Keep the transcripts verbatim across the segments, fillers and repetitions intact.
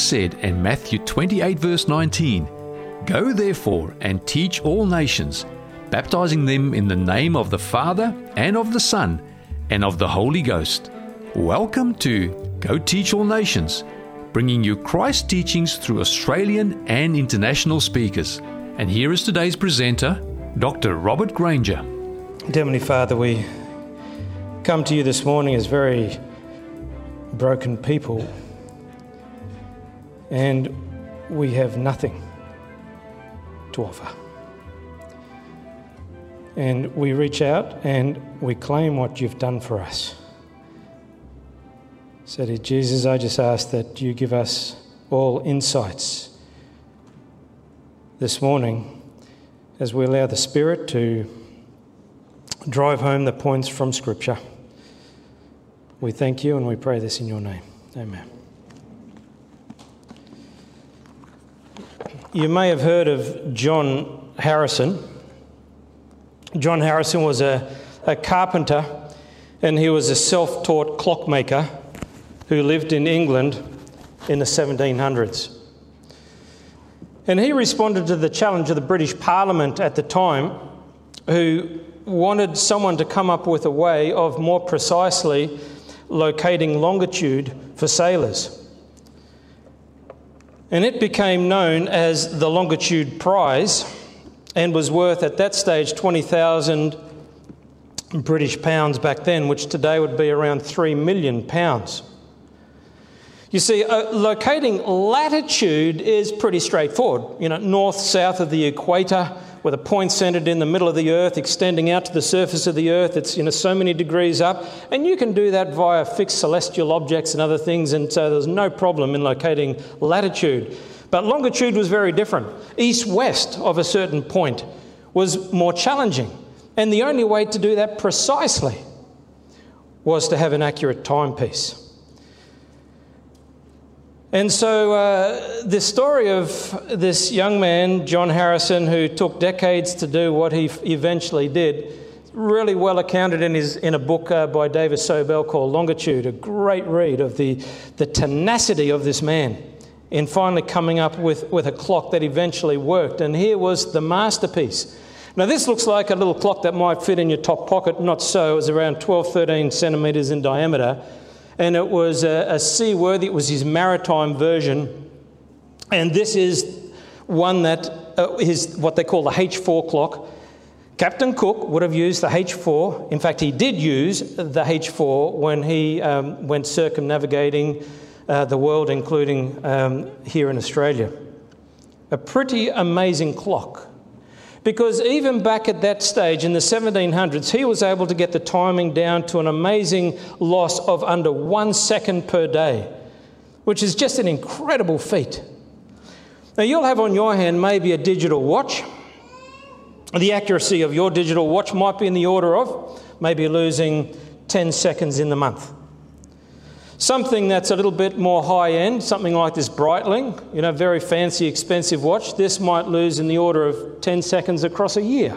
said in Matthew twenty-eight verse nineteen, "Go therefore and teach all nations, baptizing them in the name of the Father and of the Son and of the Holy Ghost." Welcome to Go Teach All Nations, bringing you Christ teachings through Australian and international speakers. And here is today's presenter, Doctor Robert Granger. Heavenly Father, we come to you this morning as very broken people, and we have nothing to offer. And we reach out and we claim what you've done for us. So, dear Jesus, I just ask that you give us all insights this morning as we allow the Spirit to drive home the points from Scripture. We thank you and we pray this in your name. Amen. You may have heard of John Harrison. John Harrison was a, a carpenter, and he was a self-taught clockmaker who lived in England in the seventeen hundreds. And he responded to the challenge of the British Parliament at the time, who wanted someone to come up with a way of more precisely locating longitude for sailors. And it became known as the Longitude Prize and was worth at that stage twenty thousand British pounds back then, which today would be around three million pounds. You see, uh, locating latitude is pretty straightforward. You know, north, south of the equator, with a point centred in the middle of the earth, extending out to the surface of the earth. It's, you know, so many degrees up. And you can do that via fixed celestial objects and other things, and so there's no problem in locating latitude. But longitude was very different. East-west of a certain point was more challenging. And the only way to do that precisely was to have an accurate timepiece. And so uh, the story of this young man, John Harrison, who took decades to do what he f- eventually did, really well accounted in his in a book uh, by David Sobel called Longitude, a great read of the, the tenacity of this man in finally coming up with, with a clock that eventually worked. And here was the masterpiece. Now, this looks like a little clock that might fit in your top pocket. Not so. It was around twelve, thirteen centimetres in diameter. And it was a, a seaworthy, it was his maritime version. And this is one that uh, is what they call the H four clock. Captain Cook would have used the H four. In fact, he did use the H four when he um, went circumnavigating uh, the world, including um, here in Australia. A pretty amazing clock. Because even back at that stage in the seventeen hundreds, he was able to get the timing down to an amazing loss of under one second per day, which is just an incredible feat. Now, you'll have on your hand maybe a digital watch. The accuracy of your digital watch might be in the order of maybe losing ten seconds in the month. Something that's a little bit more high-end, something like this Breitling, you know, very fancy, expensive watch, this might lose in the order of ten seconds across a year.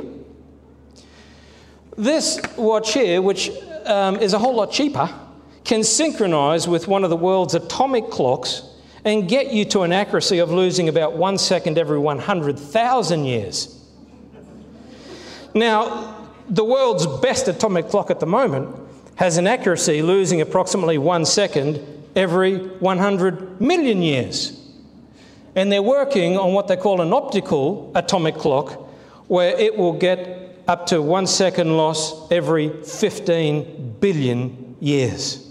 This watch here, which um, is a whole lot cheaper, can synchronise with one of the world's atomic clocks and get you to an accuracy of losing about one second every one hundred thousand years. Now, the world's best atomic clock at the moment has an accuracy losing approximately one second every one hundred million years. And they're working on what they call an optical atomic clock, where it will get up to one second loss every fifteen billion years.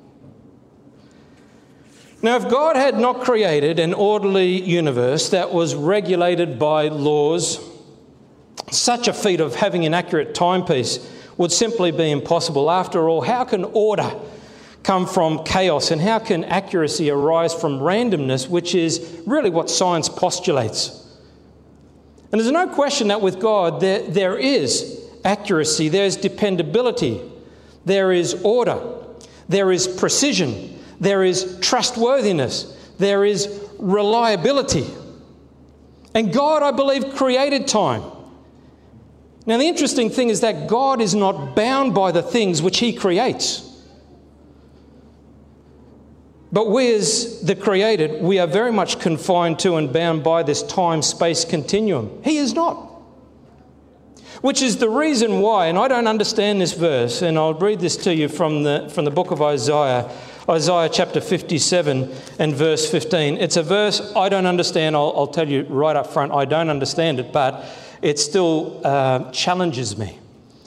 Now, if God had not created an orderly universe that was regulated by laws, such a feat of having an accurate timepiece would simply be impossible. After all, how can order come from chaos, and how can accuracy arise from randomness, which is really what science postulates? And there's no question that with God there, there is accuracy, there's dependability, there is order, there is precision, there is trustworthiness, there is reliability. And God, I believe, created time. Now, the interesting thing is that God is not bound by the things which he creates. But we as the created, we are very much confined to and bound by this time-space continuum. He is not. Which is the reason why, and I don't understand this verse, and I'll read this to you from the from the book of Isaiah, Isaiah chapter fifty-seven and verse fifteen. It's a verse I don't understand. I'll, I'll tell you right up front, I don't understand it, but it still uh, challenges me.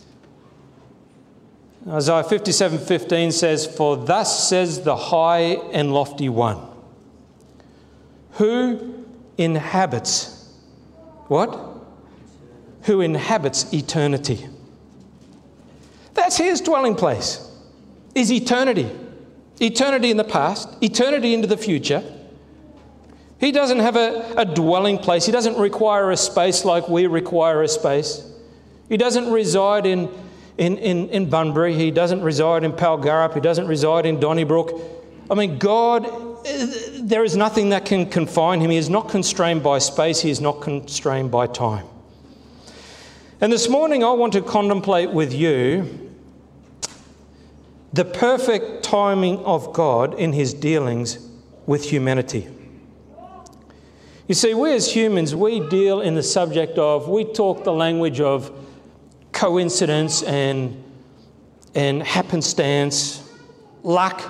Isaiah fifty-seven fifteen says, "For thus says the high and lofty one, who inhabits," what? Who inhabits eternity. That's his dwelling place, is eternity. Eternity in the past, eternity into the future. He doesn't have a, a dwelling place. He doesn't require a space like we require a space. He doesn't reside in, in, in, in Bunbury. He doesn't reside in Palgarup. He doesn't reside in Donnybrook. I mean, God, there is nothing that can confine him. He is not constrained by space. He is not constrained by time. And this morning I want to contemplate with you the perfect timing of God in his dealings with humanity. You see, we as humans, we deal in the subject of, we talk the language of coincidence and, and happenstance, luck,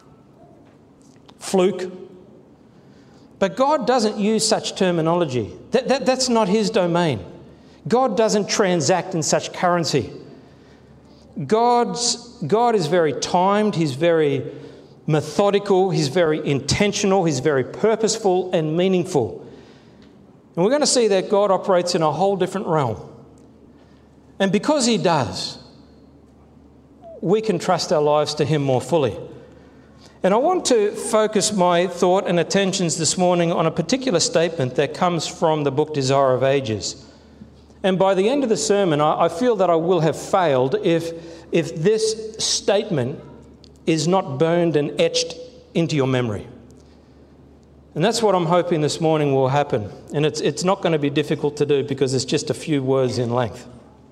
fluke. But God doesn't use such terminology. That, that, that's not his domain. God doesn't transact in such currency. God's, God is very timed, he's very methodical, he's very intentional, he's very purposeful and meaningful. And we're going to see that God operates in a whole different realm. And because he does, we can trust our lives to him more fully. And I want to focus my thought and attentions this morning on a particular statement that comes from the book Desire of Ages. And by the end of the sermon, I feel that I will have failed if, if this statement is not burned and etched into your memory. And that's what I'm hoping this morning will happen. And it's, it's not going to be difficult to do because it's just a few words in length.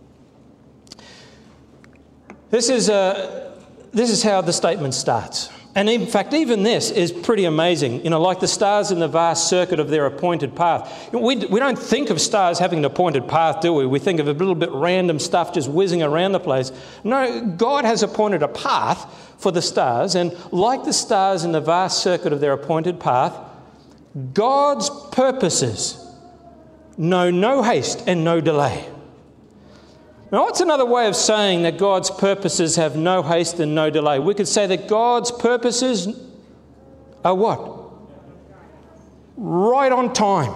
This is, a, this is how the statement starts. And in fact, even this is pretty amazing. You know, like the stars in the vast circuit of their appointed path. We, we don't think of stars having an appointed path, do we? We think of a little bit random stuff just whizzing around the place. No, God has appointed a path for the stars. And like the stars in the vast circuit of their appointed path, God's purposes know no haste and no delay. Now, what's another way of saying that God's purposes have no haste and no delay? We could say that God's purposes are what? Right on time.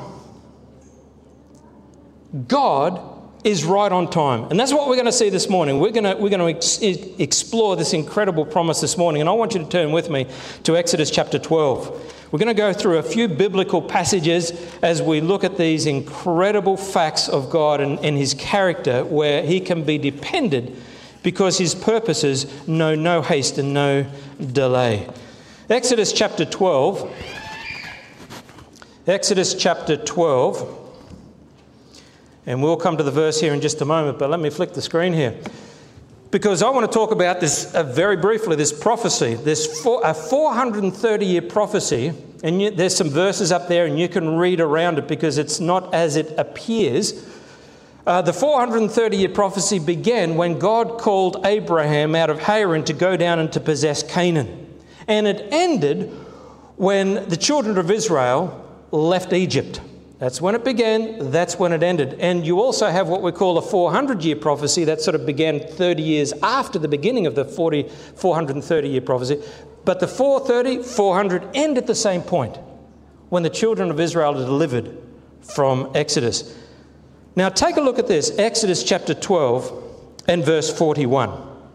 God is right on time. And that's what we're going to see this morning. We're going to, we're going to ex- explore this incredible promise this morning. And I want you to turn with me to Exodus chapter twelve. We're going to go through a few biblical passages as we look at these incredible facts of God and, and his character, where he can be depended because his purposes know no haste and no delay. Exodus chapter twelve. Exodus chapter twelve. And we'll come to the verse here in just a moment, but let me flick the screen here. Because I want to talk about this uh, very briefly, this prophecy, this four, a four hundred thirty year prophecy, and you, there's some verses up there and you can read around it because it's not as it appears. Uh, the four hundred thirty year prophecy began when God called Abraham out of Haran to go down and to possess Canaan. And it ended when the children of Israel left Egypt. That's when it began, that's when it ended. And you also have what we call a four hundred year prophecy that sort of began thirty years after the beginning of the forty, four hundred thirty year prophecy. But the four thirty, four hundred end at the same point, when the children of Israel are delivered from Exodus. Now take a look at this, Exodus chapter twelve and verse forty-one.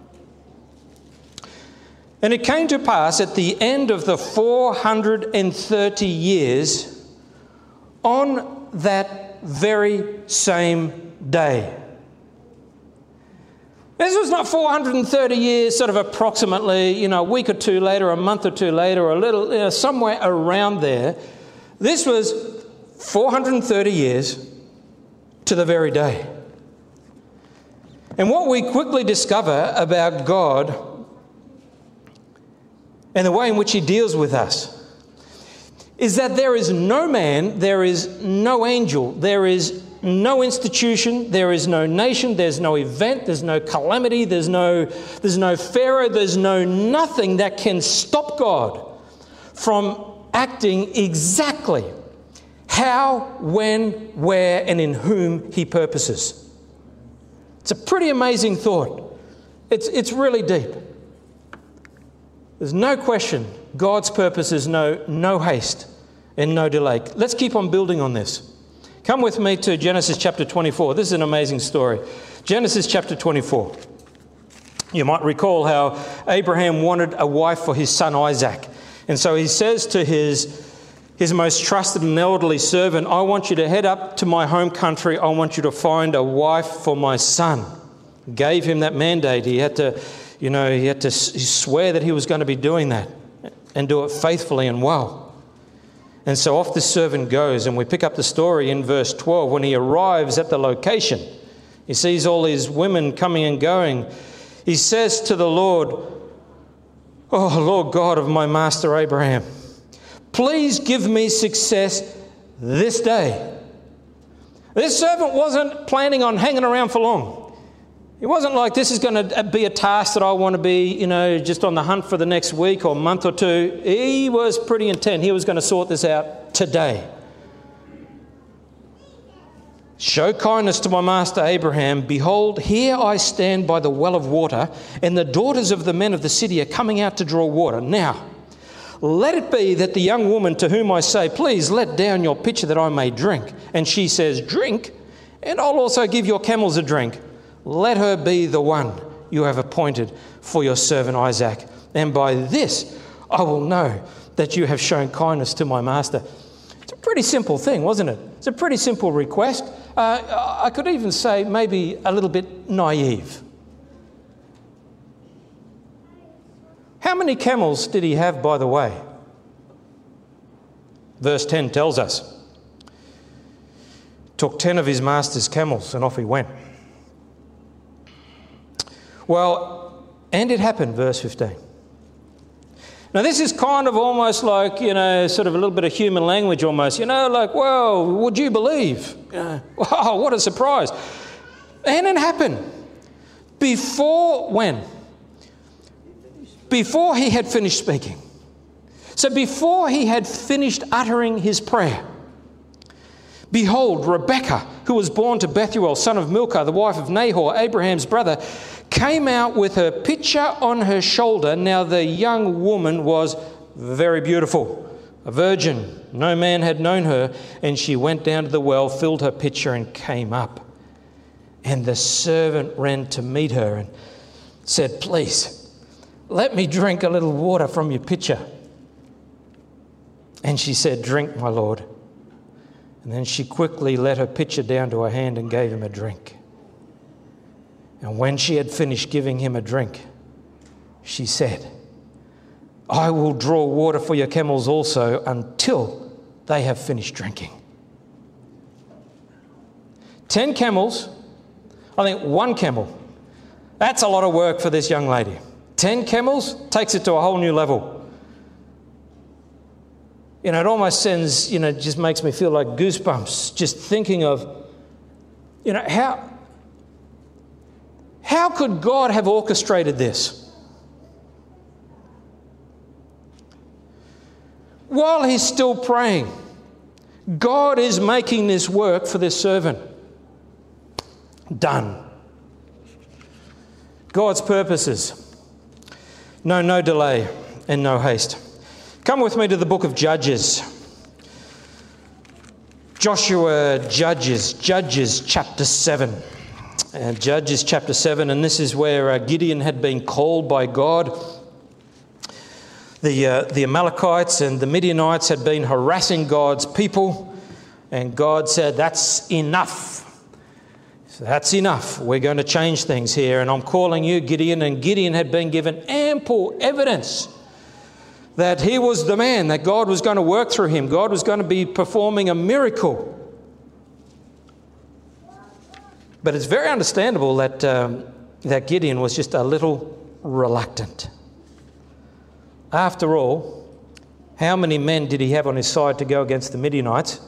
And it came to pass at the end of the four hundred thirty years, on that very same day. This was not four hundred thirty years, sort of approximately, you know, a week or two later, a month or two later, or a little, you know, somewhere around there. This was four hundred thirty years to the very day. And what we quickly discover about God and the way in which he deals with us is that there is no man, there is no angel, there is no institution, there is no nation, there's no event, there's no calamity, there's no, there's no Pharaoh, there's no nothing that can stop God from acting exactly how, when, where, and in whom he purposes. It's a pretty amazing thought. It's, it's really deep. There's no question God's purposes know no haste and no delay. Let's keep on building on this. Come with me to Genesis chapter twenty-four. This is an amazing story. Genesis chapter twenty-four. You might recall how Abraham wanted a wife for his son Isaac. And so he says to his, his most trusted and elderly servant, I want you to head up to my home country. I want you to find a wife for my son. Gave him that mandate. He had to, you know, he had to swear that he was going to be doing that and do it faithfully and well. And so off the servant goes, and we pick up the story in verse twelve. When he arrives at the location, he sees all these women coming and going. He says to the Lord, oh, Lord God of my master Abraham, please give me success this day. This servant wasn't planning on hanging around for long. It wasn't like this is going to be a task that I want to be, you know, just on the hunt for the next week or month or two. He was pretty intent. He was going to sort this out today. Show kindness to my master Abraham. Behold, here I stand by the well of water, and the daughters of the men of the city are coming out to draw water. Now, let it be that the young woman to whom I say, please let down your pitcher that I may drink. And she says, drink, and I'll also give your camels a drink. Let her be the one you have appointed for your servant Isaac. And by this I will know that you have shown kindness to my master. It's a pretty simple thing, wasn't it? It's a pretty simple request. Uh, I could even say maybe a little bit naive. How many camels did he have, by the way? Verse ten tells us. Took ten of his master's camels and off he went. Well, and it happened, verse fifteen. Now, this is kind of almost like, you know, sort of a little bit of human language almost. You know, like, well, would you believe? You know, wow, what a surprise. And it happened. Before when? Before he had finished speaking. So before he had finished uttering his prayer. Behold, Rebekah, who was born to Bethuel, son of Milcah, the wife of Nahor, Abraham's brother, came out with her pitcher on her shoulder. Now the young woman was very beautiful, a virgin. No man had known her. And she went down to the well, filled her pitcher, and came up. And the servant ran to meet her and said, please, let me drink a little water from your pitcher. And she said, drink, my lord. And then she quickly let her pitcher down to her hand and gave him a drink. And when she had finished giving him a drink, she said, I will draw water for your camels also until they have finished drinking. Ten camels, I think one camel. That's a lot of work for this young lady. Ten camels takes it to a whole new level. You know, it almost sends, you know, just makes me feel like goosebumps just thinking of, you know, how... How could God have orchestrated this? While he's still praying, God is making this work for this servant. Done. God's purposes. No, no delay and no haste. Come with me to the book of Judges. Joshua, Judges, Judges chapter seven. Uh, Judges chapter seven, and this is where uh, Gideon had been called by God. The, uh, the Amalekites and the Midianites had been harassing God's people, and God said, that's enough. So that's enough. We're going to change things here, and I'm calling you, Gideon. And Gideon had been given ample evidence that he was the man, that God was going to work through him. God was going to be performing a miracle. But it's very understandable that um, that Gideon was just a little reluctant. After all, how many men did he have on his side to go against the Midianites?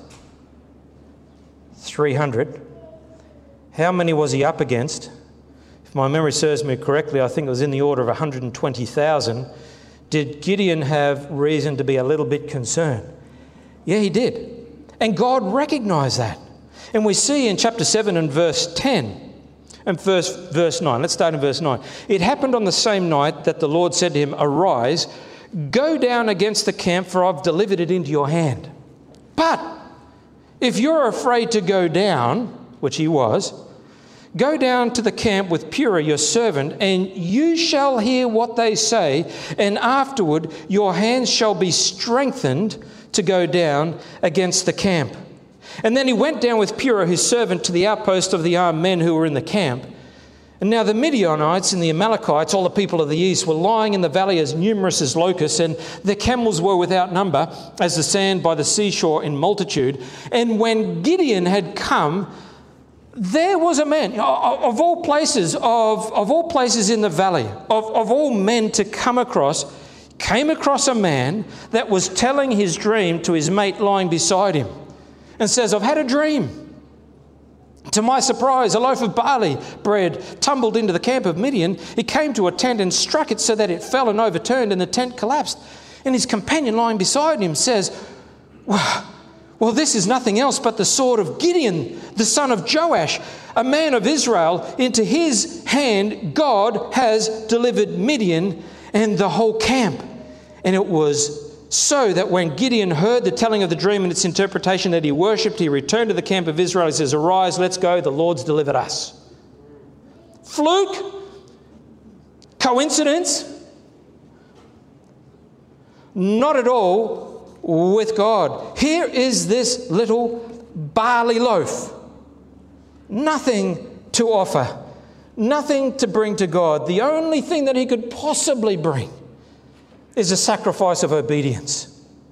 three hundred. How many was he up against? If my memory serves me correctly, I think it was in the order of one hundred twenty thousand. Did Gideon have reason to be a little bit concerned? Yeah, he did. And God recognised that. And we see in chapter seven and verse ten and verse, verse nine. Let's start in verse nine. It happened on the same night that the Lord said to him, "Arise, go down against the camp, for I've delivered it into your hand. But if you're afraid to go down," which he was, "go down to the camp with Purah your servant, and you shall hear what they say, and afterward your hands shall be strengthened to go down against the camp." And then he went down with Purah his servant to the outpost of the armed men who were in the camp. And now the Midianites and the Amalekites, all the people of the east, were lying in the valley as numerous as locusts, and their camels were without number, as the sand by the seashore in multitude. And when Gideon had come, there was a man, of all places, of, of all places in the valley, of, of all men to come across, came across a man that was telling his dream to his mate lying beside him, and says, "I've had a dream. To my surprise, a loaf of barley bread tumbled into the camp of Midian. It came to a tent and struck it so that it fell and overturned, and the tent collapsed." And his companion lying beside him says, well, well, this is nothing else but the sword of Gideon, the son of Joash, a man of Israel. Into his hand God has delivered Midian and the whole camp. And it was so that when Gideon heard the telling of the dream and its interpretation that he worshipped, he returned to the camp of Israel. He says, "Arise, let's go. The Lord's delivered us." Fluke? Coincidence? Not at all with God. Here is this little barley loaf. Nothing to offer. Nothing to bring to God. The only thing that he could possibly bring is a sacrifice of obedience.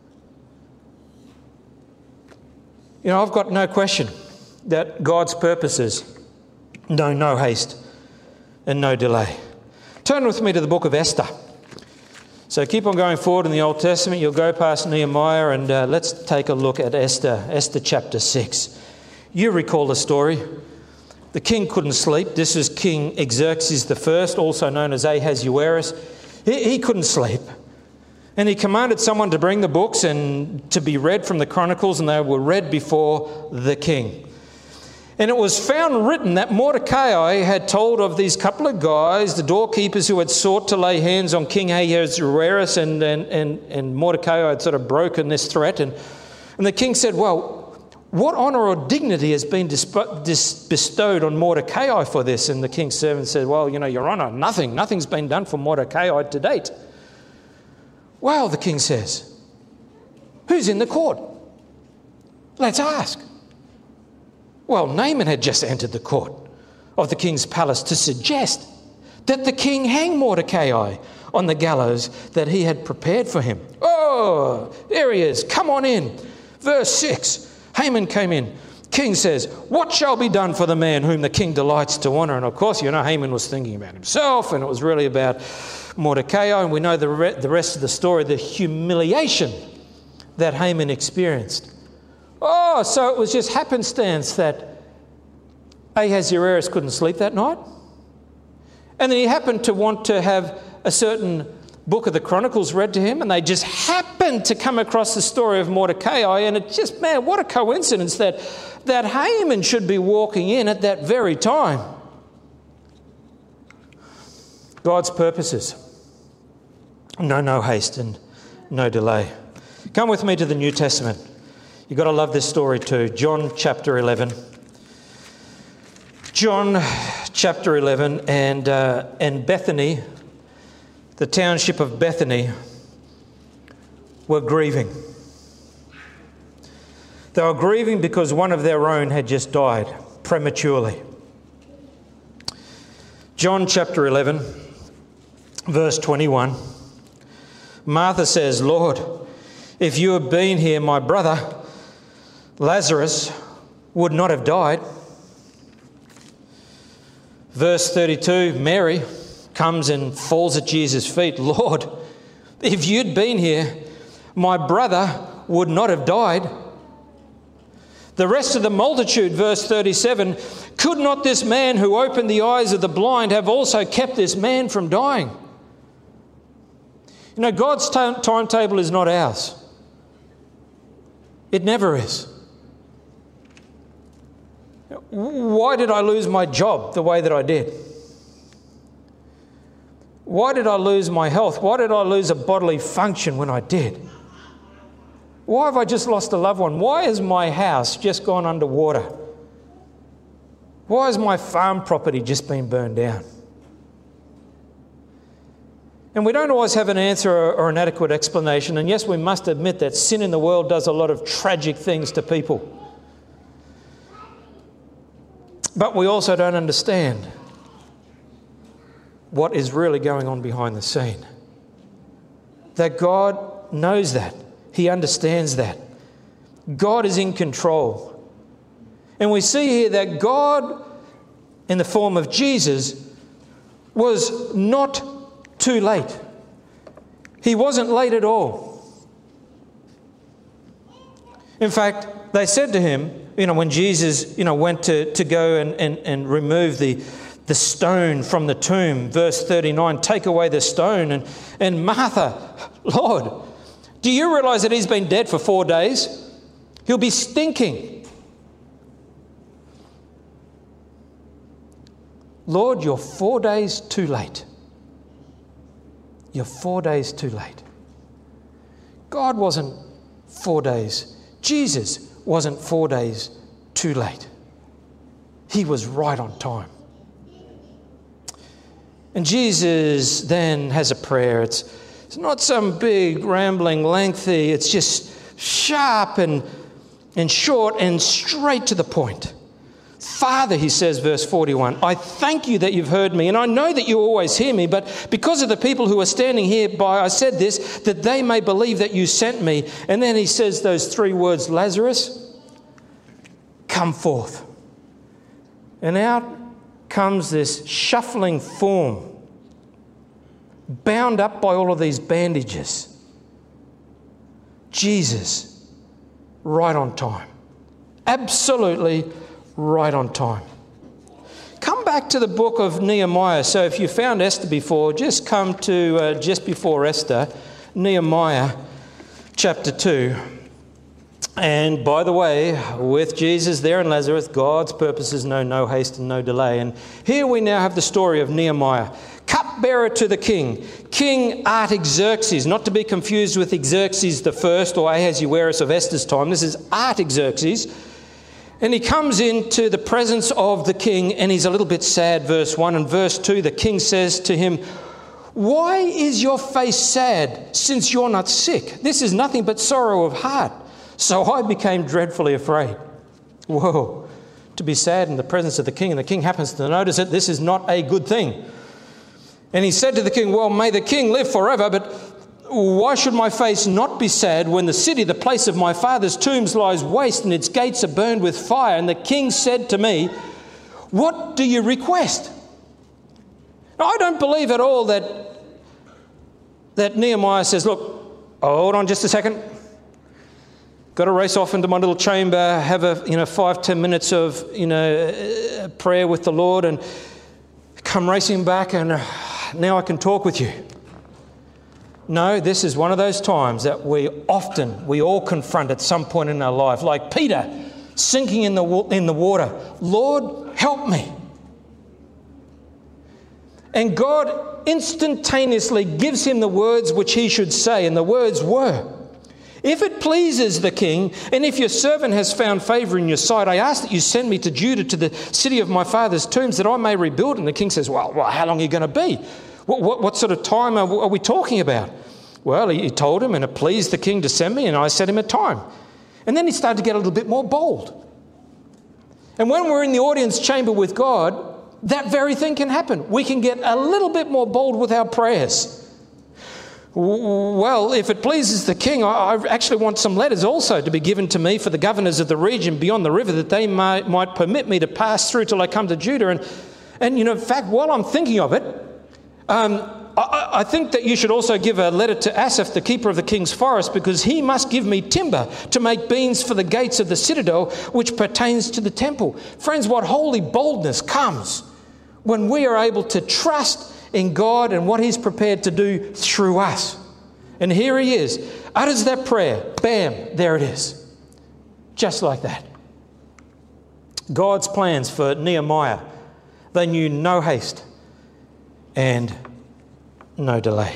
You know, I've got no question that God's purposes know no haste and no delay. Turn with me to the book of Esther. So keep on going forward in the Old Testament. You'll go past Nehemiah, and uh, let's take a look at Esther, Esther chapter six. You recall the story. The king couldn't sleep. This is King Xerxes the First, also known as Ahasuerus. He, he couldn't sleep. And he commanded someone to bring the books and to be read from the Chronicles, and they were read before the king. And it was found written that Mordecai had told of these couple of guys, the doorkeepers who had sought to lay hands on King Ahasuerus, and, and, and, and Mordecai had sort of broken this threat. And, and the king said, "Well, what honour or dignity has been disp- dis- bestowed on Mordecai for this?" And the king's servant said, "Well, you know, Your Honour, nothing. Nothing's been done for Mordecai to date." "Well," the king says, "who's in the court? Let's ask." Well, Naaman had just entered the court of the king's palace to suggest that the king hang Mordecai on the gallows that he had prepared for him. "Oh, there he is. Come on in." Verse six, Haman came in. King says, "What shall be done for the man whom the king delights to honour?" And of course, you know, Haman was thinking about himself, and it was really about Mordecai. And we know the, re- the rest of the story, the humiliation that Haman experienced. Oh, so it was just happenstance that Ahasuerus couldn't sleep that night. And then he happened to want to have a certain book of the Chronicles read to him, and they just happened to come across the story of Mordecai. And it just, man, what a coincidence that, that Haman should be walking in at that very time. God's purposes. No, no haste and no delay. Come with me to the New Testament. You've got to love this story too. John chapter eleven. John chapter eleven, and uh, and Bethany, the township of Bethany, were grieving. They were grieving because one of their own had just died prematurely. John chapter eleven, verse twenty-one. Martha says, "Lord, if you had been here, my brother Lazarus would not have died." Verse thirty-two, Mary comes and falls at Jesus' feet. "Lord, If you'd been here, my brother would not have died. The rest of the multitude, verse thirty-seven, could not this man who opened the eyes of the blind have also kept this man from dying? You know, God's t- timetable is not ours. It never is. Why did I lose my job the way that I did? Why did I lose my health? Why did I lose a bodily function when I did? Why have I just lost a loved one? Why has my house just gone underwater? Why has my farm property just been burned down? And we don't always have an answer or, or an adequate explanation. And yes, we must admit that sin in the world does a lot of tragic things to people. But we also don't understand what is really going on behind the scene. That God knows that. He understands that. God is in control. And we see here that God, in the form of Jesus, was not too late. He wasn't late at all. In fact, they said to him, you know, when Jesus, you know, went to, to go and, and, and remove the, the stone from the tomb, verse thirty-nine, take away the stone. And, and Martha, Lord, do you realise that he's been dead for four days? He'll be stinking. Lord, you're four days too late. You're four days too late. God wasn't four days. Jesus wasn't four days too late. He was right on time. And Jesus then has a prayer. It's, it's not some big, rambling, lengthy. It's just sharp and, and short and straight to the point. Father, he says, verse forty-one, I thank you that you've heard me, and I know that you always hear me, but because of the people who are standing here by, I said this, that they may believe that you sent me. And then he says those three words, Lazarus, come forth. And out comes this shuffling form, bound up by all of these bandages. Jesus, right on time. Absolutely right on time. Come back to the book of Nehemiah. So if you found Esther before, just come to uh, just before Esther, Nehemiah chapter two. And by the way, with Jesus there and Lazarus, God's purposes know no haste and no delay. And here we now have the story of Nehemiah, cupbearer to the king, King Artaxerxes, not to be confused with Xerxes the First or Ahasuerus of Esther's time. This is Artaxerxes. And he comes into the presence of the king and he's a little bit sad, verse one. And verse two, the king says to him, why is your face sad since you're not sick? This is nothing but sorrow of heart. So I became dreadfully afraid. Whoa, to be sad in the presence of the king, and the king happens to notice it. This is not a good thing. And he said to the king, well, may the king live forever, but why should my face not be sad when the city, the place of my father's tombs, lies waste and its gates are burned with fire? And the king said to me, what do you request? Now, I don't believe at all that, that Nehemiah says, look, hold on just a second. Got to race off into my little chamber, have a, you know, five, ten minutes of, you know, prayer with the Lord and come racing back and uh, now I can talk with you. No, this is one of those times that we often, we all confront at some point in our life, like Peter sinking in the in the water. Lord, help me. And God instantaneously gives him the words which he should say, and the words were, if it pleases the king, and if your servant has found favour in your sight, I ask that you send me to Judah, to the city of my father's tombs, that I may rebuild. And the king says, well, well how long are you going to be? What, what, what sort of time are, are we talking about? Well, he, he told him, and it pleased the king to send me, and I set him a time. And then he started to get a little bit more bold. And when we're in the audience chamber with God, that very thing can happen. We can get a little bit more bold with our prayers. Well, if it pleases the king, I actually want some letters also to be given to me for the governors of the region beyond the river, that they might, might permit me to pass through till I come to Judah. And, and you know, in fact, while I'm thinking of it, um, I, I think that you should also give a letter to Asaph, the keeper of the king's forest, because he must give me timber to make beams for the gates of the citadel, which pertains to the temple. Friends, what holy boldness comes when we are able to trust in God and what he's prepared to do through us. And here he is, utters that prayer. Bam, there it is. Just like that. God's plans for Nehemiah, they knew no haste and no delay.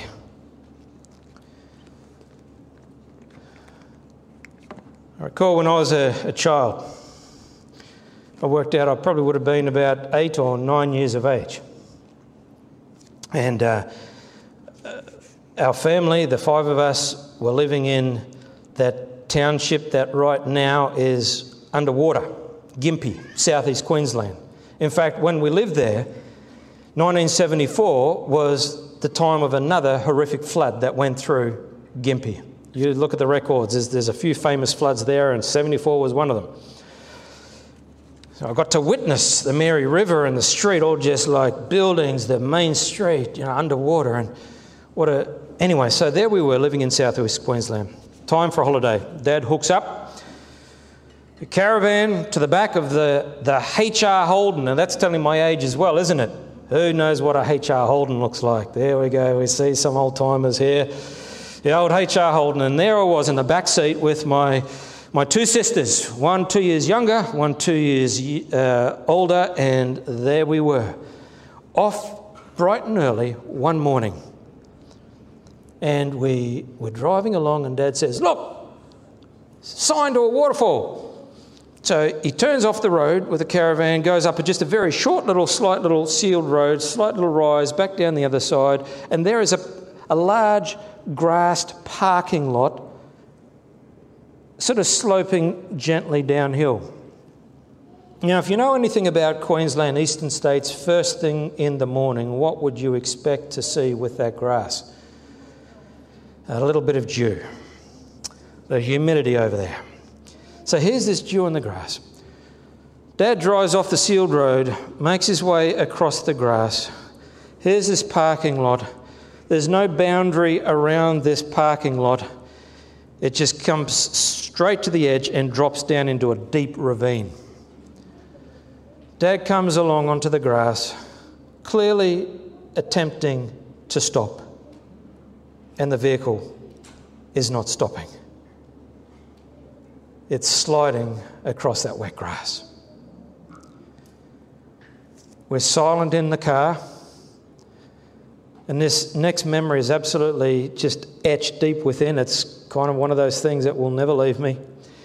I recall when I was a, a child, I worked out I probably would have been about eight or nine years of age. And uh, our family, the five of us, were living in that township that right now is underwater, Gympie, southeast Queensland. In fact, when we lived there, nineteen seventy-four was the time of another horrific flood that went through Gympie. You look at the records, there's, there's a few famous floods there, and seventy-four was one of them. So I got to witness the Mary River and the street, all just like buildings, the main street, you know, underwater. And what a... Anyway, so there we were living in southwest Queensland. Time for a holiday. Dad hooks up a caravan to the back of the, the H R Holden, and that's telling my age as well, isn't it? Who knows what a H R Holden looks like? There we go. We see some old timers here. The old H R Holden, and there I was in the back seat with my my two sisters, one two years younger, one two years uh, older, and there we were, off bright and early one morning. And we were driving along, and Dad says, "Look, sign to a waterfall." So he turns off the road with the caravan, goes up just a very short little, slight little sealed road, slight little rise, back down the other side, and there is a, a large grassed parking lot sort of sloping gently downhill. Now, if you know anything about Queensland eastern states, first thing in the morning, what would you expect to see with that grass? A little bit of dew, the humidity over there. So here's this dew in the grass. Dad drives off the sealed road, makes his way across the grass. Here's this parking lot. There's no boundary around this parking lot. It just comes straight to the edge and drops down into a deep ravine. Dad comes along onto the grass, clearly attempting to stop, and the vehicle is not stopping. It's sliding across that wet grass. We're silent in the car, and this next memory is absolutely just etched deep within. It's kind of one of those things that will never leave me.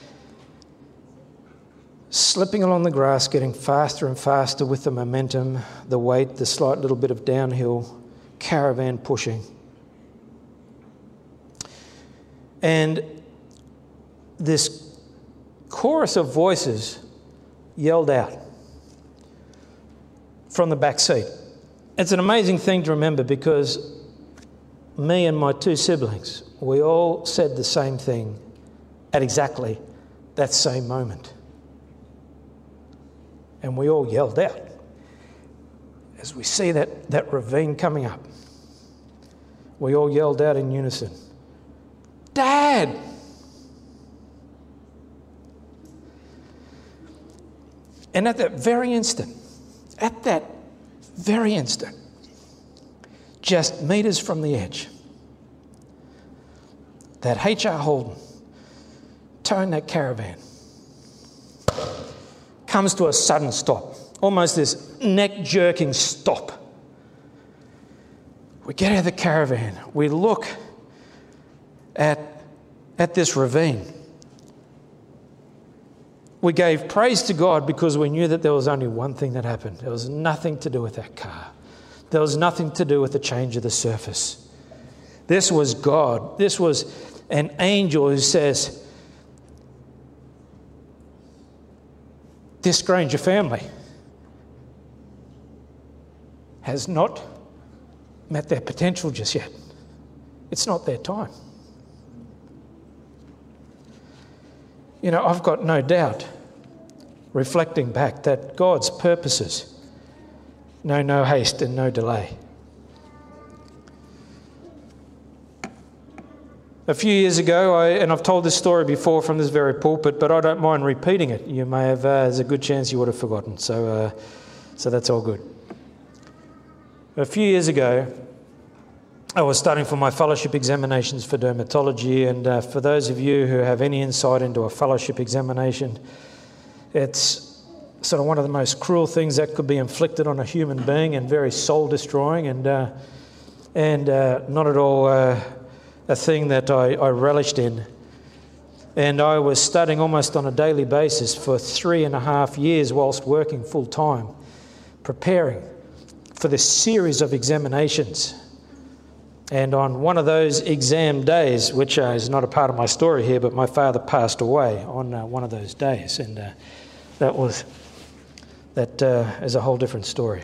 Slipping along the grass, getting faster and faster with the momentum, the weight, the slight little bit of downhill, caravan pushing. And this chorus of voices yelled out from the back seat. It's an amazing thing to remember because me and my two siblings, we all said the same thing at exactly that same moment. And we all yelled out as we see that, that ravine coming up. We all yelled out in unison, "Dad!" And at that very instant, at that very instant, just metres from the edge, that H R Holden towing that caravan comes to a sudden stop, almost this neck-jerking stop. We get out of the caravan, we look at, at this ravine. We gave praise to God because we knew that there was only one thing that happened. There was nothing to do with that car. There was nothing to do with the change of the surface. This was God. This was an angel who says, "This Granger family has not met their potential just yet. It's not their time." You know, I've got no doubt, reflecting back, that God's purposes know no haste and no delay. A few years ago, I, and I've told this story before from this very pulpit, but I don't mind repeating it. You may have, uh, there's a good chance you would have forgotten, so uh, so that's all good. A few years ago, I was studying for my fellowship examinations for dermatology, and uh, for those of you who have any insight into a fellowship examination, it's sort of one of the most cruel things that could be inflicted on a human being, and very soul-destroying, and uh, and uh, not at all uh, a thing that I, I relished in. And I was studying almost on a daily basis for three and a half years whilst working full-time, preparing for this series of examinations. And on one of those exam days, which uh, is not a part of my story here, but my father passed away on uh, one of those days, and uh, that was that uh, is a whole different story.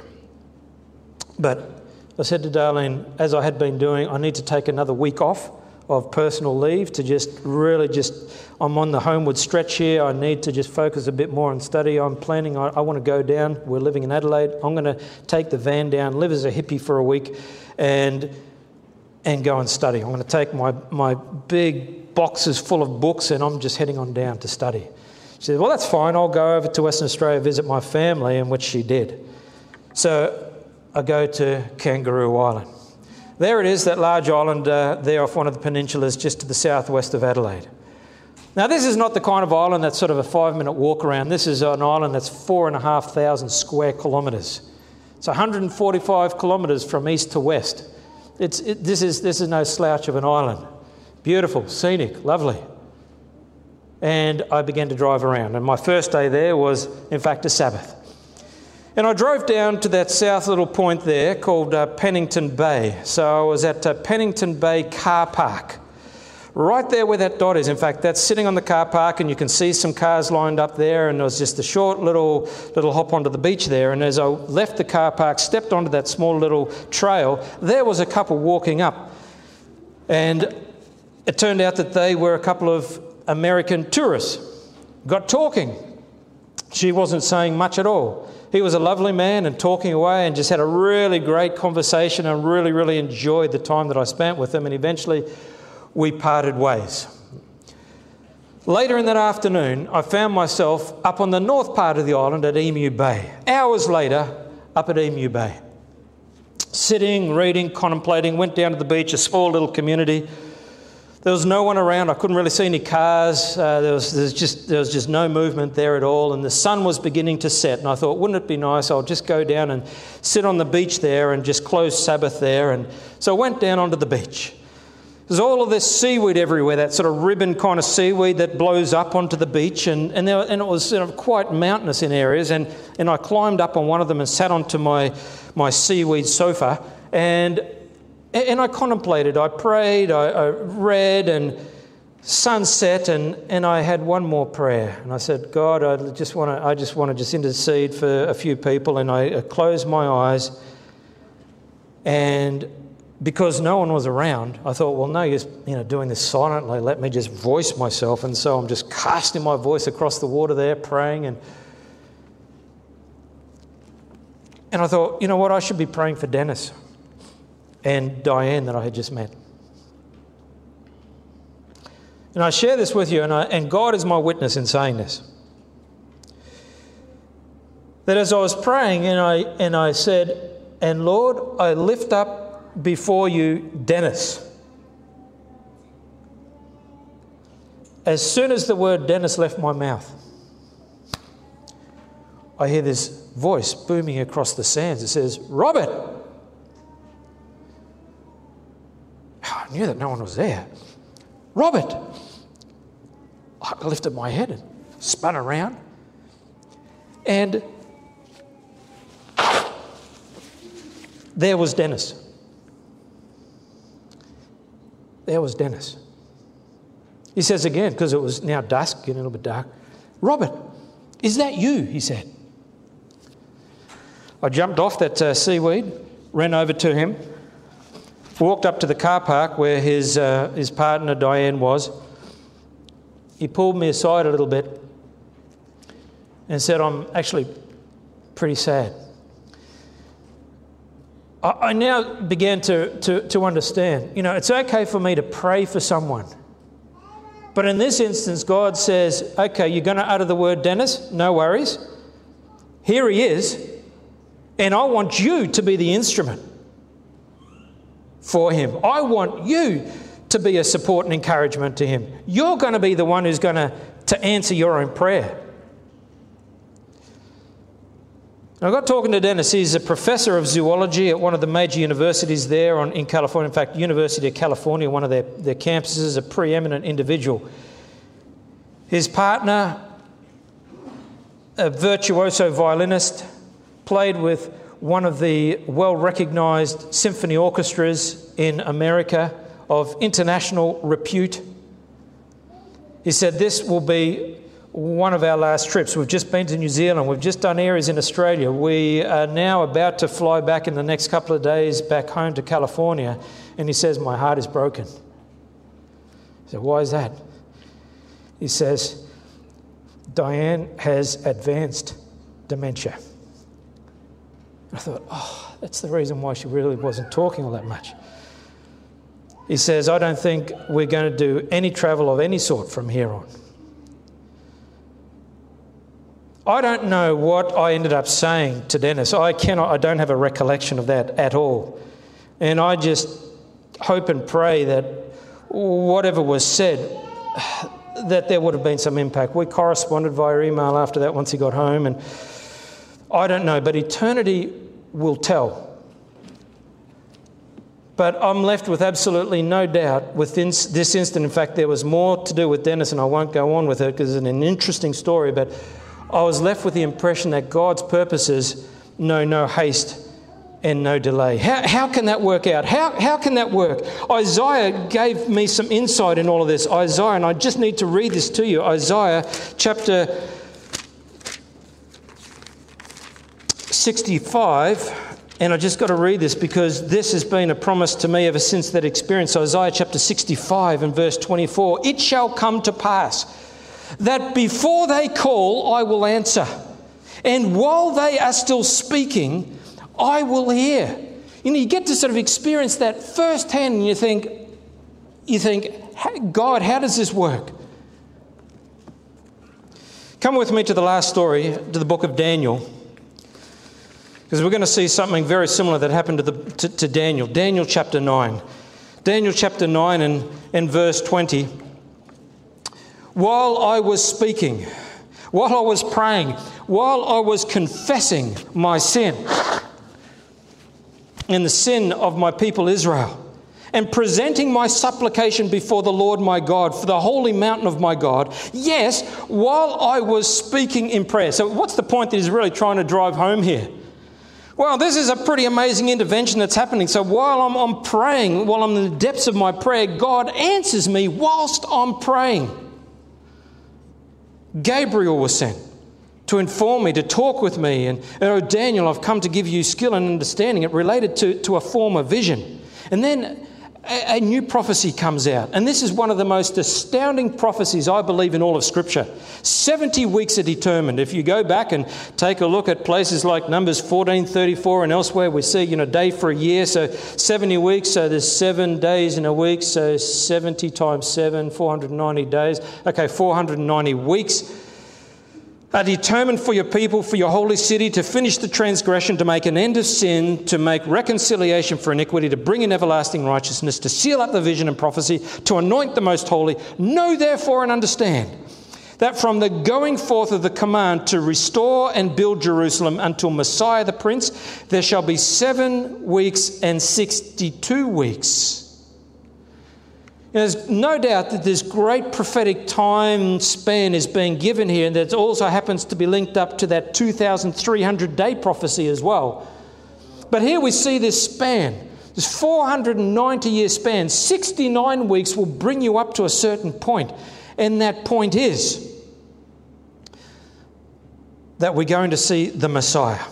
But I said to Darlene, as I had been doing, I need to take another week off of personal leave to just really just, I'm on the homeward stretch here. I need to just focus a bit more on study. I'm planning, I, I want to go down. We're living in Adelaide. I'm going to take the van down, live as a hippie for a week, and and go and study. I'm going to take my, my big boxes full of books, and I'm just heading on down to study. She said, well, that's fine. I'll go over to Western Australia, visit my family, and which she did. So I go to Kangaroo Island. There it is, that large island uh, there off one of the peninsulas just to the southwest of Adelaide. Now, this is not the kind of island that's sort of a five-minute walk around. This is an island that's four and a half thousand square kilometres. It's one hundred forty-five kilometres from east to west. It's it, this is this is no slouch of an island. Beautiful, scenic, lovely. And I began to drive around. And my first day there was, in fact, a Sabbath. And I drove down to that south little point there called uh, Pennington Bay. So I was at uh, Pennington Bay Car Park, right there where that dot is. In fact, that's sitting on the car park, and you can see some cars lined up there, and there was just a short little little hop onto the beach there. And as I left the car park, stepped onto that small little trail, there was a couple walking up. And it turned out that they were a couple of American tourists. Got talking. She wasn't saying much at all. He was a lovely man and talking away, and just had a really great conversation, and really, really enjoyed the time that I spent with him. And eventually we parted ways. Later in that afternoon, I found myself up on the north part of the island at Emu Bay. Hours later, up at Emu Bay. Sitting, reading, contemplating, went down to the beach, a small little community. There was no one around. I couldn't really see any cars. Uh, there was, there was just there was just no movement there at all. And the sun was beginning to set. And I thought, wouldn't it be nice? I'll just go down and sit on the beach there and just close Sabbath there. And so I went down onto the beach. There's all of this seaweed everywhere, that sort of ribbon kind of seaweed that blows up onto the beach. And and, there, and it was sort of quite mountainous in areas. And, and I climbed up on one of them and sat onto my, my seaweed sofa. And And I contemplated, I prayed, I, I read, and sunset, and, and I had one more prayer. And I said, God, I just want to, I just want to just intercede for a few people. And I closed my eyes, and because no one was around, I thought, well, no use, you know, doing this silently. Let me just voice myself. And so I'm just casting my voice across the water there, praying, and and I thought, you know what, I should be praying for Dennis and Diane that I had just met. And I share this with you, and, I, and God is my witness in saying this. That as I was praying, and I and I said, and Lord, I lift up before you Dennis. As soon as the word Dennis left my mouth, I hear this voice booming across the sands. It says, Robert. I knew that no one was there. Robert. I lifted my head and spun around. And there was Dennis. There was Dennis. He says again, because it was now dusk, getting a little bit dark, Robert, is that you? He said. I jumped off that uh, seaweed, ran over to him, walked up to the car park where his uh, his partner Diane was. He pulled me aside a little bit and said, I'm actually pretty sad. I, I now began to, to, to understand, you know, it's okay for me to pray for someone But in this instance, God says, okay, you're going to utter the word, Dennis, no worries. Here he is, and I want you to be the instrument for him. I want you to be a support and encouragement to him. You're going to be the one who's going to, to answer your own prayer. I got talking to Dennis. He's a professor of zoology at one of the major universities there on, in California. In fact, University of California, one of their, their campuses, a preeminent individual. His partner, a virtuoso violinist, played with one of the well-recognised symphony orchestras in America of international repute. He said, this will be one of our last trips. We've just been to New Zealand. We've just done areas in Australia. We are now about to fly back in the next couple of days back home to California. And he says, my heart is broken. I said, why is that? He says, Diane has advanced dementia. I thought, oh, that's the reason why she really wasn't talking all that much. He says, I don't think we're going to do any travel of any sort from here on. I don't know what I ended up saying to Dennis. I cannot, I don't have a recollection of that at all. And I just hope and pray that whatever was said, that there would have been some impact. We corresponded via email after that once he got home, and I don't know, but eternity will tell. But I'm left with absolutely no doubt within this instant. In fact, there was more to do with Dennis, and I won't go on with it because it's an interesting story, but I was left with the impression that God's purposes know no haste and no delay. How, how can that work out? How, how can that work? Isaiah gave me some insight in all of this. Isaiah, and I just need to read this to you. Isaiah chapter sixty-five, and I just got to read this because this has been a promise to me ever since that experience. Isaiah chapter sixty-five and verse twenty-four. It shall come to pass that before they call, I will answer. And while they are still speaking, I will hear. You know, you get to sort of experience that firsthand, and you think, you think, God, how does this work? Come with me to the last story, to the book of Daniel, because we're going to see something very similar that happened to, the, to, to Daniel. Daniel chapter nine. Daniel chapter nine and, and verse twenty. While I was speaking, while I was praying, while I was confessing my sin and the sin of my people Israel, and presenting my supplication before the Lord my God for the holy mountain of my God, yes, while I was speaking in prayer. So what's the point that he's really trying to drive home here? Well, this is a pretty amazing intervention that's happening. So while I'm, I'm praying, while I'm in the depths of my prayer, God answers me whilst I'm praying. Gabriel was sent to inform me, to talk with me. And, oh, Daniel, I've come to give you skill and understanding. It related to, to a former vision. And then a, a new prophecy comes out. And this is one of the most astounding prophecies, I believe, in all of Scripture. seventy weeks are determined. If you go back and take a look at places like Numbers fourteen thirty-four and elsewhere, we see, you know, day for a year. So seventy weeks, so there's seven days in a week. So seventy times seven, four hundred ninety days. Okay, four hundred ninety weeks are determined for your people, for your holy city, to finish the transgression, to make an end of sin, to make reconciliation for iniquity, to bring in everlasting righteousness, to seal up the vision and prophecy, to anoint the most holy. Know therefore and understand that from the going forth of the command to restore and build Jerusalem until Messiah the Prince, there shall be seven weeks and sixty-two weeks. There's no doubt that this great prophetic time span is being given here, and that also happens to be linked up to that two thousand three hundred day prophecy as well. But here we see this span, this four hundred ninety year span. sixty-nine weeks will bring you up to a certain point, and that point is that we're going to see the Messiah.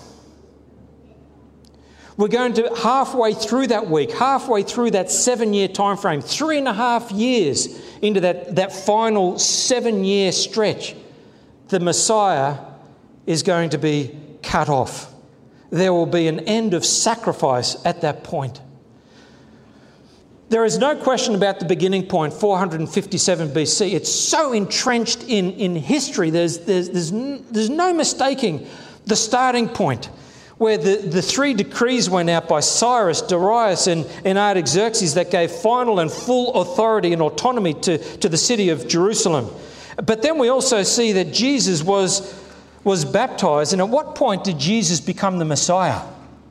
We're going to halfway through that week, halfway through that seven-year time frame, three and a half years into that, that final seven-year stretch, the Messiah is going to be cut off. There will be an end of sacrifice at that point. There is no question about the beginning point, four hundred fifty-seven B C. It's so entrenched in, in history, there's, there's, there's, n- there's no mistaking the starting point, where the, the three decrees went out by Cyrus, Darius and, and Artaxerxes that gave final and full authority and autonomy to, to the city of Jerusalem. But then we also see that Jesus was, was baptised. And at what point did Jesus become the Messiah?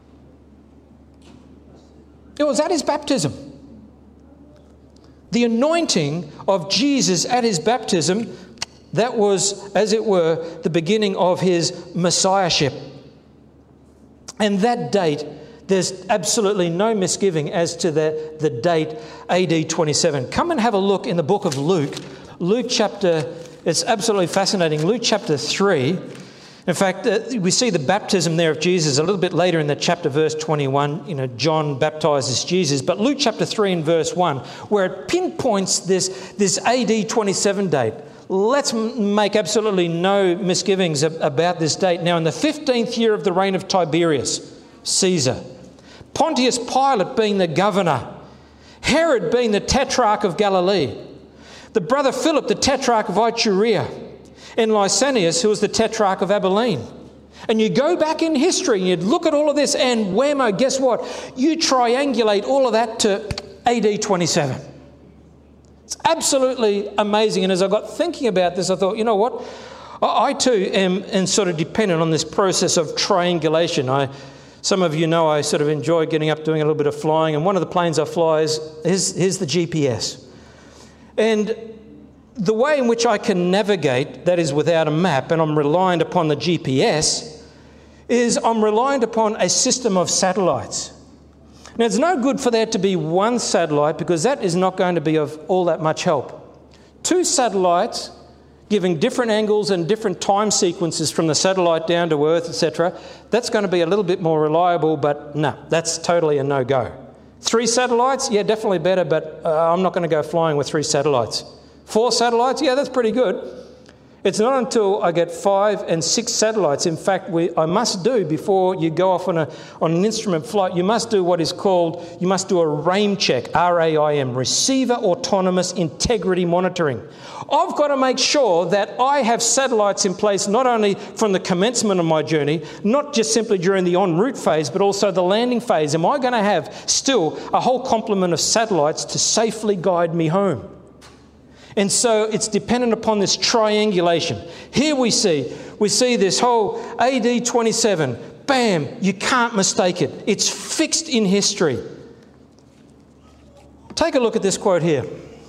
It was at his baptism. The anointing of Jesus at his baptism, that was, as it were, the beginning of his messiahship. And that date, there's absolutely no misgiving as to the, the date A D twenty-seven. Come and have a look in the book of Luke. Luke chapter, it's absolutely fascinating. Luke chapter three. In fact, uh, we see the baptism there of Jesus a little bit later in the chapter, verse twenty-one. You know, John baptizes Jesus. But Luke chapter three and verse one, where it pinpoints this, this A D twenty-seven date. Let's m- make absolutely no misgivings ab- about this date. Now, in the fifteenth year of the reign of Tiberius, Caesar, Pontius Pilate being the governor, Herod being the tetrarch of Galilee, the brother Philip, the tetrarch of Iturea, and Lysanias, who was the tetrarch of Abilene. And you go back in history and you look at all of this, and whammo, guess what? You triangulate all of that to A D twenty-seven. It's absolutely amazing. And as I got thinking about this, I thought, you know what? I, I too am, am sort of dependent on this process of triangulation. I, some of you know I sort of enjoy getting up, doing a little bit of flying. And one of the planes I fly is, here's, here's the G P S. And the way in which I can navigate, that is without a map, and I'm reliant upon the G P S, is I'm reliant upon a system of satellites. Now, it's no good for there to be one satellite, because that is not going to be of all that much help. Two satellites giving different angles and different time sequences from the satellite down to Earth, et cetera, that's going to be a little bit more reliable, but no, that's totally a no-go. Three satellites? Yeah, definitely better, but uh, I'm not going to go flying with three satellites. Four satellites? Yeah, that's pretty good. It's not until I get five and six satellites. In fact, we, I must do, before you go off on, a, on an instrument flight, you must do what is called, you must do a RAIM check, R A I M, Receiver Autonomous Integrity Monitoring. I've got to make sure that I have satellites in place not only from the commencement of my journey, not just simply during the en route phase, but also the landing phase. Am I going to have still a whole complement of satellites to safely guide me home? And so it's dependent upon this triangulation. Here we see, we see this whole A D twenty-seven. Bam, you can't mistake it. It's fixed in history. Take a look at this quote here.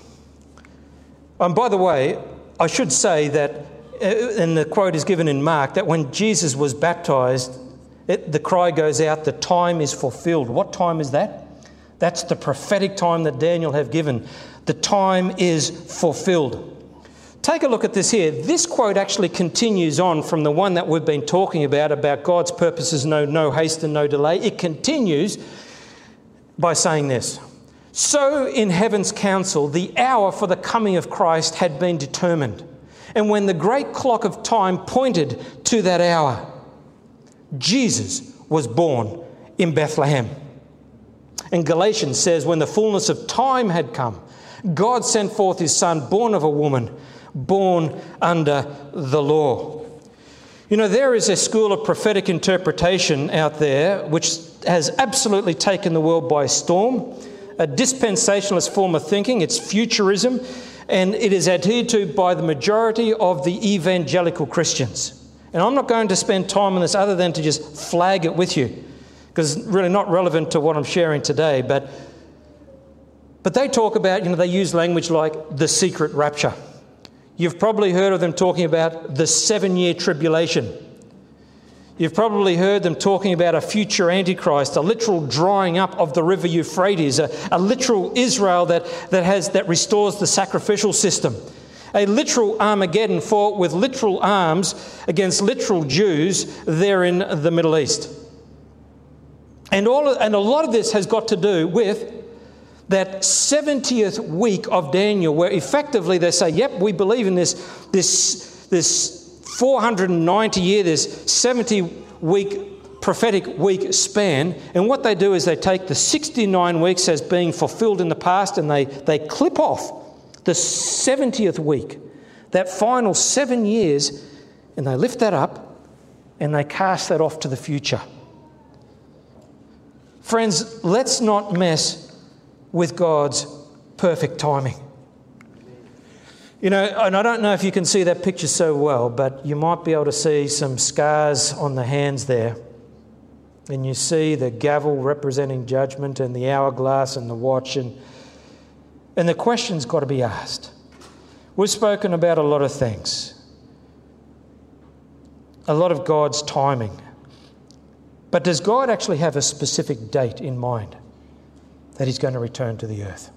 And by the way, I should say that, and the quote is given in Mark, that when Jesus was baptized, it, the cry goes out, the time is fulfilled. What time is that? That's the prophetic time that Daniel have given. The time is fulfilled. Take a look at this here. This quote actually continues on from the one that we've been talking about, about God's purposes, no, no haste and no delay. It continues by saying this. So in heaven's council, the hour for the coming of Christ had been determined. And when the great clock of time pointed to that hour, Jesus was born in Bethlehem. And Galatians says, when the fullness of time had come, God sent forth his son, born of a woman, born under the law. You know, there is a school of prophetic interpretation out there which has absolutely taken the world by storm, a dispensationalist form of thinking. It's futurism, and it is adhered to by the majority of the evangelical Christians. And I'm not going to spend time on this other than to just flag it with you, because it's really not relevant to what I'm sharing today. But But they talk about, you know, they use language like the secret rapture. You've probably heard of them talking about the seven-year tribulation. You've probably heard them talking about a future Antichrist, a literal drying up of the river Euphrates, a, a literal Israel that, that, has, that restores the sacrificial system, a literal Armageddon fought with literal arms against literal Jews there in the Middle East. And, all, and a lot of this has got to do with that seventieth week of Daniel, where effectively they say, yep, we believe in this, this, this four hundred ninety year, this seventy week prophetic week span. And what they do is they take the sixty-nine weeks as being fulfilled in the past, and they, they clip off the seventieth week, that final seven years, and they lift that up and they cast that off to the future. Friends, let's not mess with God's perfect timing. You know, and I don't know if you can see that picture so well, but you might be able to see some scars on the hands there. And you see the gavel representing judgment and the hourglass and the watch. And, and the question's got to be asked. We've spoken about a lot of things. A lot of God's timing. But does God actually have a specific date in mind that he's going to return to the earth?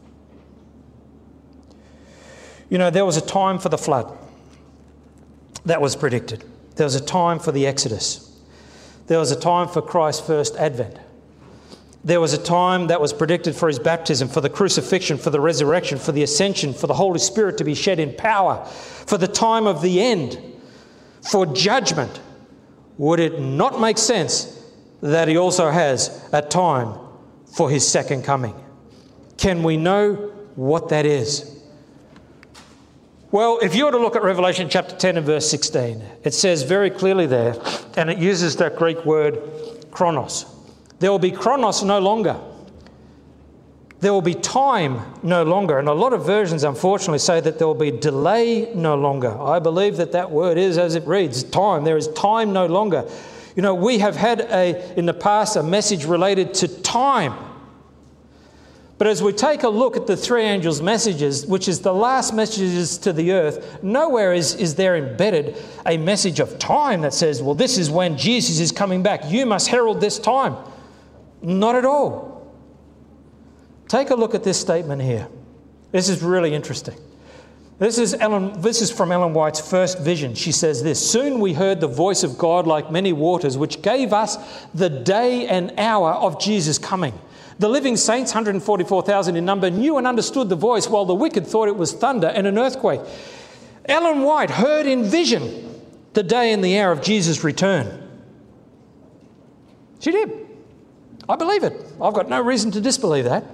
You know, there was a time for the flood that was predicted. There was a time for the Exodus. There was a time for Christ's first advent. There was a time that was predicted for his baptism, for the crucifixion, for the resurrection, for the ascension, for the Holy Spirit to be shed in power, for the time of the end, for judgment. Would it not make sense that he also has a time for his second coming? Can we know what that is? Well, if you were to look at Revelation chapter ten and verse sixteen, it says very clearly there, and it uses that Greek word chronos. There will be chronos no longer. There will be time no longer. And a lot of versions, unfortunately, say that there will be delay no longer. I believe that that word is as it reads, time. There is time no longer. You know, we have had a in the past a message related to time. But as we take a look at the three angels' messages, which is the last messages to the earth, nowhere is, is there embedded a message of time that says, well, this is when Jesus is coming back. You must herald this time. Not at all. Take a look at this statement here. This is really interesting. This is Ellen, this is from Ellen White's first vision. She says this: soon we heard the voice of God like many waters, which gave us the day and hour of Jesus' coming. The living saints, one hundred forty-four thousand in number, knew and understood the voice, while the wicked thought it was thunder and an earthquake. Ellen White heard in vision the day and the hour of Jesus' return. She did. I believe it. I've got no reason to disbelieve that.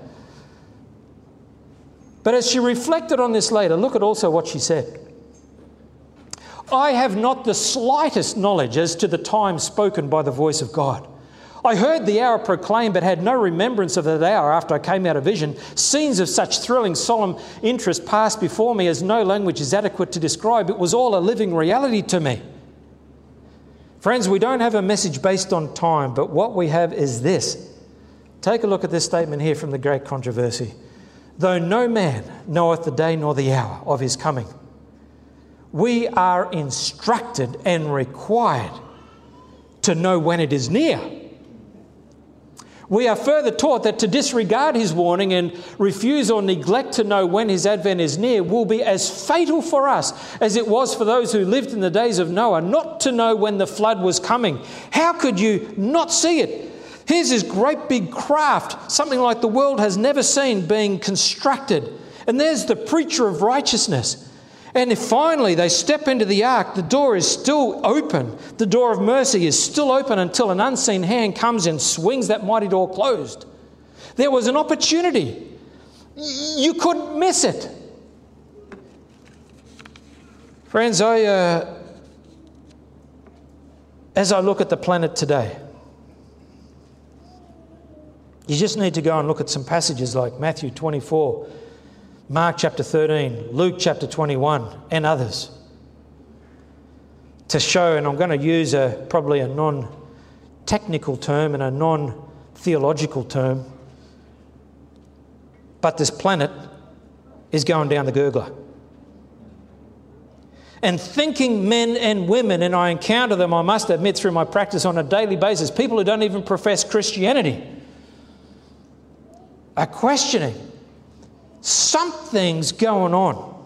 But as she reflected on this later, look at also what she said. I have not the slightest knowledge as to the time spoken by the voice of God. I heard the hour proclaimed, but had no remembrance of that hour after I came out of vision. Scenes of such thrilling, solemn interest passed before me as no language is adequate to describe. It was all a living reality to me. Friends, we don't have a message based on time, but what we have is this. Take a look at this statement here from the Great Controversy. Though no man knoweth the day nor the hour of his coming, we are instructed and required to know when it is near. We are further taught that to disregard his warning and refuse or neglect to know when his advent is near will be as fatal for us as it was for those who lived in the days of Noah, not to know when the flood was coming. How could you not see it? Here's this great big craft, something like the world has never seen, being constructed. And there's the preacher of righteousness. And if finally they step into the ark, the door is still open. The door of mercy is still open until an unseen hand comes and swings that mighty door closed. There was an opportunity. You couldn't miss it. Friends, I, uh, as I look at the planet today, you just need to go and look at some passages like Matthew twenty-four, Mark chapter thirteen, Luke chapter twenty-one, and others to show, and I'm going to use a probably a non-technical term and a non-theological term, but this planet is going down the gurgler. And thinking men and women, and I encounter them, I must admit, through my practice on a daily basis, people who don't even profess Christianity, are questioning. Something's going on.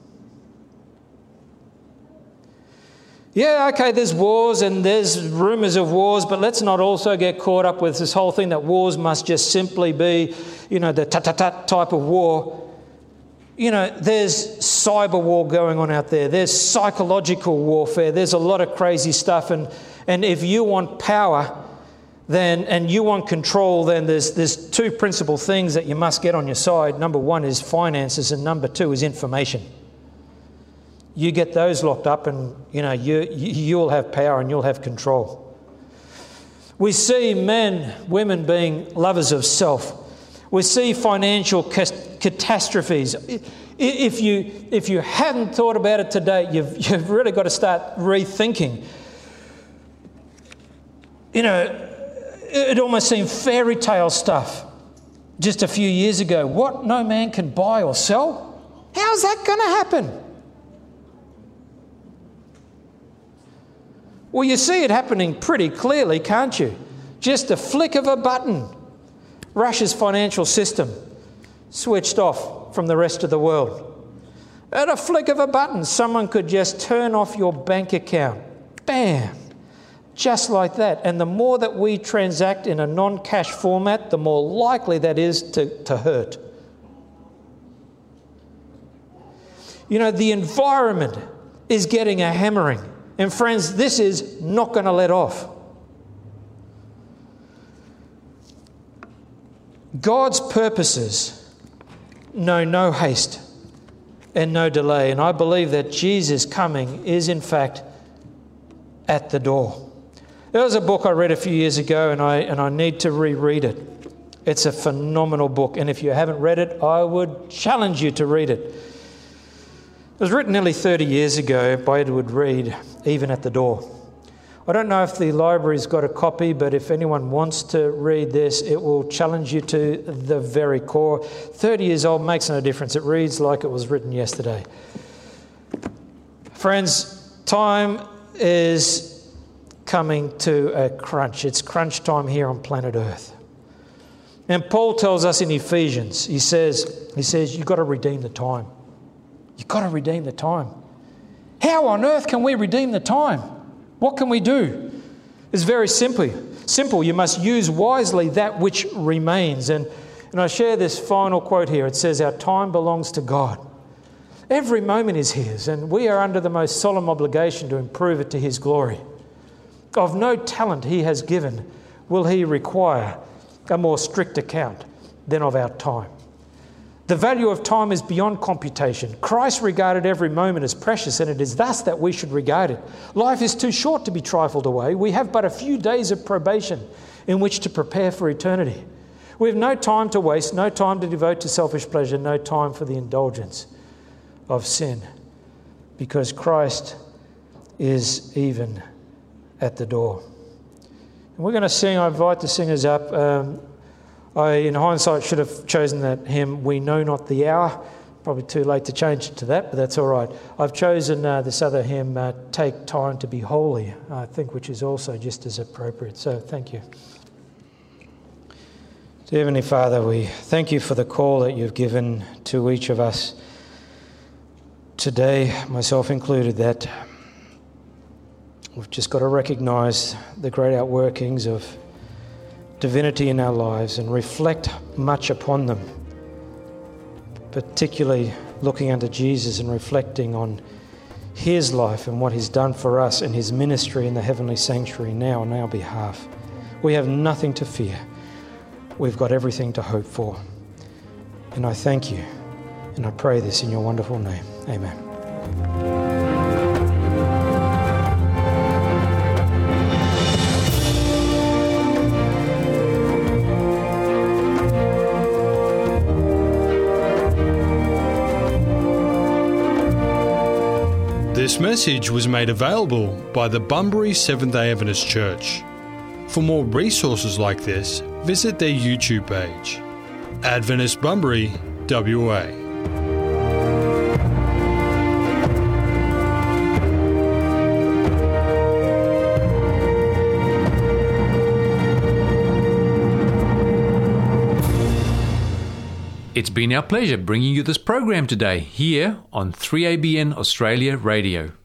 Yeah, okay, there's wars and there's rumours of wars, but let's not also get caught up with this whole thing that wars must just simply be, you know, the ta-ta-ta type of war. You know, there's cyber war going on out there. There's psychological warfare. There's a lot of crazy stuff. And, and if you want power, then and you want control, then there's there's two principal things that you must get on your side. Number one is finances, and number two is information. You get those locked up, and you know you you'll have power and you'll have control. We see men, women being lovers of self. We see financial catastrophes. If you if you hadn't thought about it today, you've you've really got to start rethinking. You know, it almost seemed fairy tale stuff just a few years ago. What no man can buy or sell? How's that going to happen? Well, you see it happening pretty clearly, can't you? Just a flick of a button. Russia's financial system switched off from the rest of the world. At a flick of a button, someone could just turn off your bank account. Bam! Just like that. And the more that we transact in a non-cash format, the more likely that is to, to hurt. You know, the environment is getting a hammering. And friends, this is not going to let off. God's purposes know no haste and no delay. And I believe that Jesus' coming is in fact at the door. There was a book I read a few years ago, and I and I need to reread it. It's a phenomenal book, and if you haven't read it, I would challenge you to read it. It was written nearly thirty years ago by Edward Reed, Even at the Door. I don't know if the library's got a copy, but if anyone wants to read this, it will challenge you to the very core. thirty years old makes no difference. It reads like it was written yesterday. Friends, time is coming to a crunch. It's crunch time here on planet Earth. And Paul tells us in Ephesians, he says, he says, you've got to redeem the time. You've got to redeem the time. How on earth can we redeem the time? What can we do? It's very simple. Simple. You must use wisely that which remains. And, and I share this final quote here. It says, our time belongs to God. Every moment is His, and we are under the most solemn obligation to improve it to His glory. Of no talent He has given will He require a more strict account than of our time. The value of time is beyond computation. Christ regarded every moment as precious, and it is thus that we should regard it. Life is too short to be trifled away. We have but a few days of probation in which to prepare for eternity. We have no time to waste, no time to devote to selfish pleasure, no time for the indulgence of sin, because Christ is even at the door. And we're going to sing. I invite the singers up. Um, I, in hindsight, should have chosen that hymn, We Know Not the Hour. Probably too late to change it to that, but that's all right. I've chosen uh, this other hymn, uh, Take Time to Be Holy, I think, which is also just as appropriate. So thank you. Dear Heavenly Father, we thank you for the call that you've given to each of us today, myself included, that we've just got to recognise the great outworkings of divinity in our lives and reflect much upon them, particularly looking unto Jesus and reflecting on His life and what He's done for us and His ministry in the heavenly sanctuary now on our behalf. We have nothing to fear. We've got everything to hope for. And I thank you, and I pray this in your wonderful name. Amen. This message was made available by the Bunbury Seventh-day Adventist Church. For more resources like this, visit their YouTube page, Adventist Bunbury, W A. It's been our pleasure bringing you this program today here on three A B N Australia Radio.